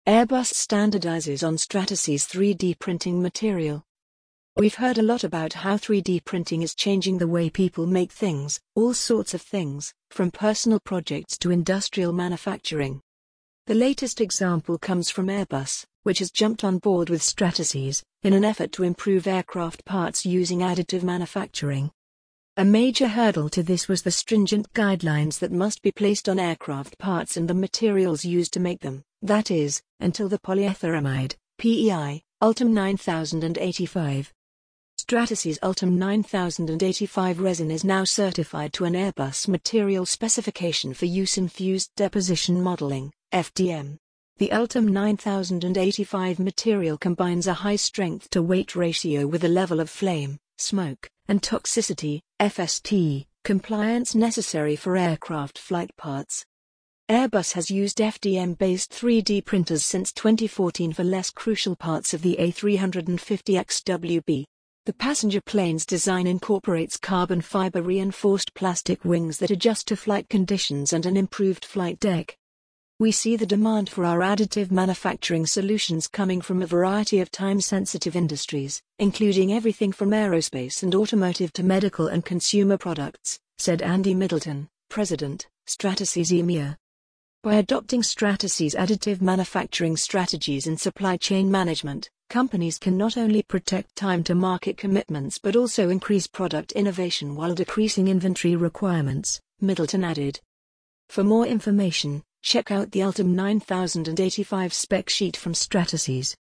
Airbus standardizes on Stratasys 3D printing material. We've heard a lot about how 3D printing is changing the way people make things, all sorts of things, from personal projects to industrial manufacturing. The latest example comes from Airbus, which has jumped on board with Stratasys, in an effort to improve aircraft parts using additive manufacturing. A major hurdle to this was the stringent guidelines that must be placed on aircraft parts and the materials used to make them, that is, until the polyethylamide, PEI, Ultem 9085. Stratasys Ultem 9085 resin is now certified to an Airbus material specification for use in fused deposition modeling, FDM. The Ultem 9085 material combines a high strength-to-weight ratio with a level of flame, smoke, and toxicity, FST, compliance necessary for aircraft flight parts. Airbus has used FDM-based 3D printers since 2014 for less crucial parts of the A350XWB. The passenger plane's design incorporates carbon fiber reinforced plastic wings that adjust to flight conditions and an improved flight deck. We see the demand for our additive manufacturing solutions coming from a variety of time-sensitive industries, including everything from aerospace and automotive to medical and consumer products, said Andy Middleton, President, Stratasys EMEA. By adopting Stratasys additive manufacturing strategies in supply chain management, companies can not only protect time-to-market commitments but also increase product innovation while decreasing inventory requirements, Middleton added. For more information, check out the Ultem 9085 spec sheet from Stratasys.